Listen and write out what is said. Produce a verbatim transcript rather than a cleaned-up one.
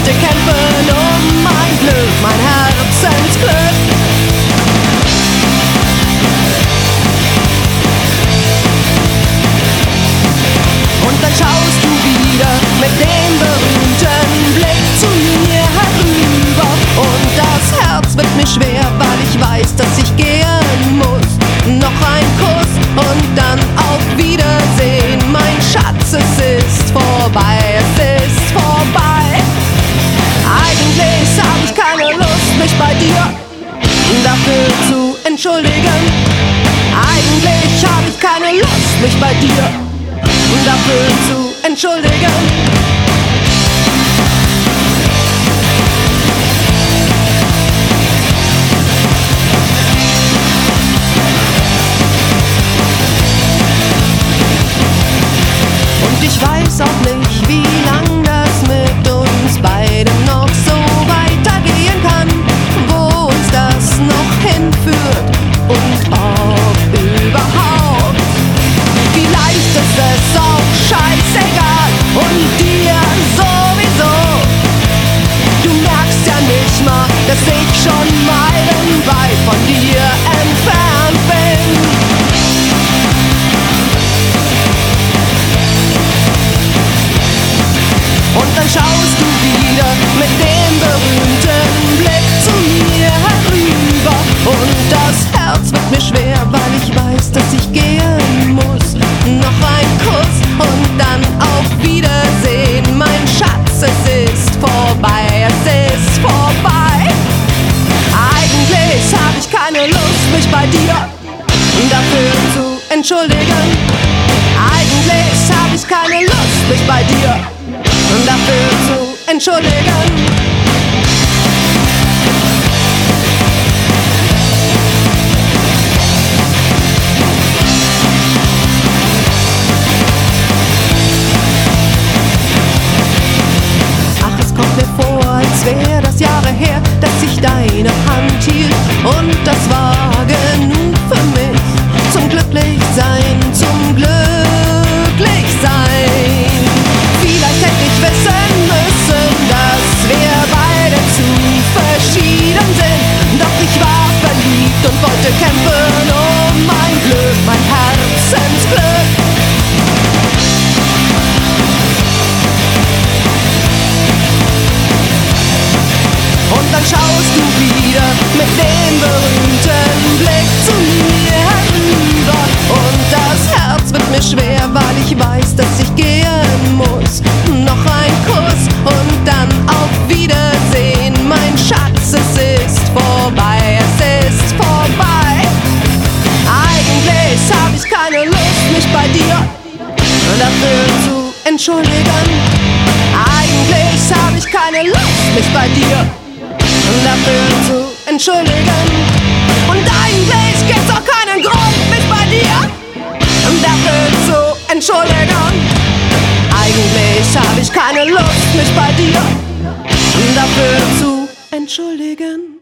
wollte kämpfen um mein Glück, mein Herzensglück. Und dann schaust du wieder mit dem berühmten Blick zu mir herüber. Und das Herz wird mir schwer, weil ich weiß, dass ich gehen muss. Noch ein Kuss und dann auf Wiedersehen. Mein Schatz, es ist vorbei, es ist vorbei. Eigentlich hab ich keine Lust, mich bei dir dafür zu entschuldigen. Eigentlich hab ich keine Lust, mich bei dir dafür zu entschuldigen. Und ich weiß auch nicht, wie lang das mit uns beiden noch so weitergehen kann, wo uns das noch hinführt und ob überhaupt. Vielleicht ist es auch scheißegal und dir sowieso. Du merkst ja nicht mal, dass ich schon meilenweit von dir entfernt bin. Und dann schaust du wieder mit dem berühmten Blick zu mir herüber. Und das Herz wird mir schwer, weil ich weiß, dass ich gehen muss. Noch ein Kuss und dann auf Wiedersehen. Mein Schatz, es ist vorbei, es ist vorbei. Eigentlich hab ich keine Lust, mich bei dir dafür zu entschuldigen. Eigentlich hab ich keine Lust, mich bei dir dafür zu entschuldigen. Ach, es kommt mir vor, als wäre das Jahre her, dass ich deine Hand hielt und das war genug für mich. Zum Glücklichsein, zum Glücklichsein. Vielleicht hätte ich wissen müssen, dass wir beide zu verschieden sind. Doch ich war verliebt und wollte kämpfen um mein Glück, mein Herzensglück. Und dann schaust du wieder mit dem berühmten Blick zu mir herüber. Und das Herz wird mir schwer, weil ich weiß, dass ich gehen muss. Noch ein Kuss und dann auf Wiedersehen. Mein Schatz, es ist vorbei, es ist vorbei. Eigentlich hab ich keine Lust, mich bei dir dafür zu entschuldigen. Eigentlich hab ich keine Lust, mich bei dir dafür zu entschuldigen. Und eigentlich gibt's auch keinen Grund, mich bei dir dafür zu entschuldigen. Eigentlich hab ich keine Lust, mich bei dir dafür zu entschuldigen.